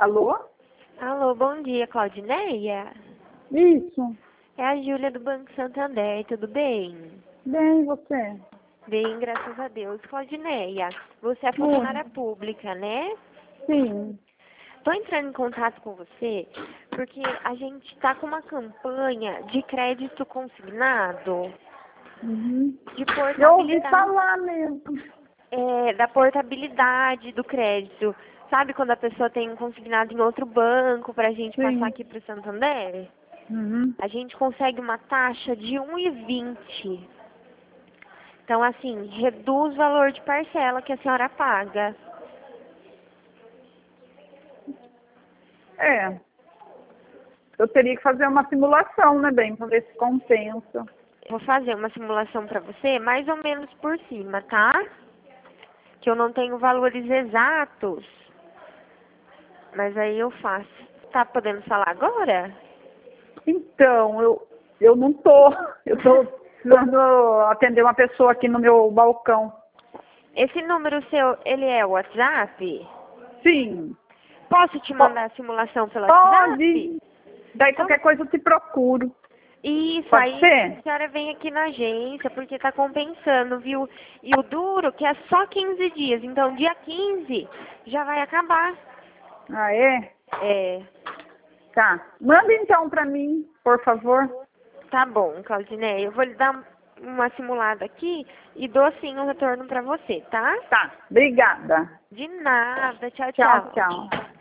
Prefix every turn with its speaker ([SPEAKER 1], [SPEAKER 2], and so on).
[SPEAKER 1] Alô?
[SPEAKER 2] Alô, bom dia, Claudineia.
[SPEAKER 1] Isso.
[SPEAKER 2] É a Júlia do Banco Santander, tudo bem?
[SPEAKER 1] Bem, e você?
[SPEAKER 2] Bem, graças a Deus. Claudineia, você é
[SPEAKER 1] Oi.
[SPEAKER 2] funcionária pública, né?
[SPEAKER 1] Sim.
[SPEAKER 2] Estou entrando em contato com você porque a gente está com uma campanha de crédito consignado,
[SPEAKER 1] Uhum.
[SPEAKER 2] de
[SPEAKER 1] Eu ouvi
[SPEAKER 2] portabilidade,
[SPEAKER 1] falar mesmo.
[SPEAKER 2] da portabilidade do crédito. Sabe quando a pessoa tem um consignado em outro banco para a gente passar
[SPEAKER 1] Sim.
[SPEAKER 2] aqui para o Santander?
[SPEAKER 1] Uhum.
[SPEAKER 2] A gente consegue uma taxa de 1,20. Então, assim, reduz o valor de parcela que a senhora paga.
[SPEAKER 1] É. Eu teria que fazer uma simulação, né, bem, para ver se compensa.
[SPEAKER 2] Vou fazer uma simulação para você, mais ou menos por cima, tá? Que eu não tenho valores exatos, mas aí eu faço. Tá podendo falar agora?
[SPEAKER 1] Então, eu não tô. Eu tô precisando atender uma pessoa aqui no meu balcão.
[SPEAKER 2] Esse número seu, ele é o WhatsApp?
[SPEAKER 1] Sim.
[SPEAKER 2] Posso te
[SPEAKER 1] Po-
[SPEAKER 2] mandar a simulação pelo WhatsApp?
[SPEAKER 1] Pode. Daí
[SPEAKER 2] Então,
[SPEAKER 1] qualquer coisa eu te procuro.
[SPEAKER 2] isso,
[SPEAKER 1] Pode
[SPEAKER 2] aí
[SPEAKER 1] ser?
[SPEAKER 2] a senhora vem aqui na agência, porque tá compensando, viu? E o duro, que é só 15 dias, então dia 15 já vai acabar.
[SPEAKER 1] Ah, é?
[SPEAKER 2] É,
[SPEAKER 1] Tá. Manda então para mim, por favor.
[SPEAKER 2] tá bom, Claudineia. Eu vou lhe dar uma simulada aqui e dou sim um retorno pra você, tá?
[SPEAKER 1] Tá. Obrigada.
[SPEAKER 2] De nada. Tchau,
[SPEAKER 1] Tchau,
[SPEAKER 2] tchau.
[SPEAKER 1] tchau.